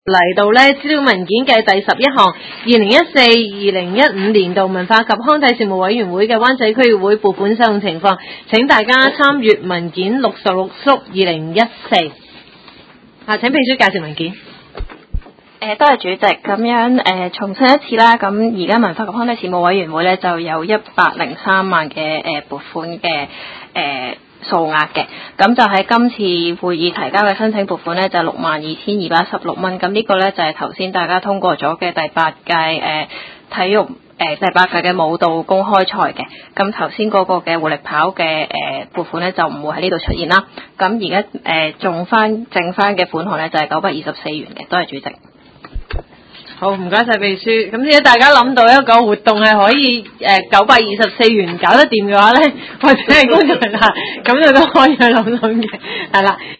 嚟到咧資料文件嘅第11項，2014-2015年度文化及康體事務委員會嘅灣仔區議會撥款使用情況，請大家參閱文件66縮2014。請秘書介紹文件。 多謝主席，咁樣重申一次啦。咁而家文化及康體事務委員會咧就有103萬嘅撥款嘅數額嘅，咁就喺今次會議提交嘅申請撥款咧就62,216蚊。咁呢個咧就係頭先大家通過咗嘅第8屆體育第8屆嘅舞蹈公開賽嘅。咁頭先嗰個嘅活力跑嘅撥款咧就唔會喺呢度出現啦。咁而家剩翻嘅款項咧就係924元嘅。多謝主席。 好，唔該晒秘書。咁如果大家諗到一個活動係可以924元搞得掂嘅話咧，或者係工作人員咁就都可以去諗諗嘅，係啦。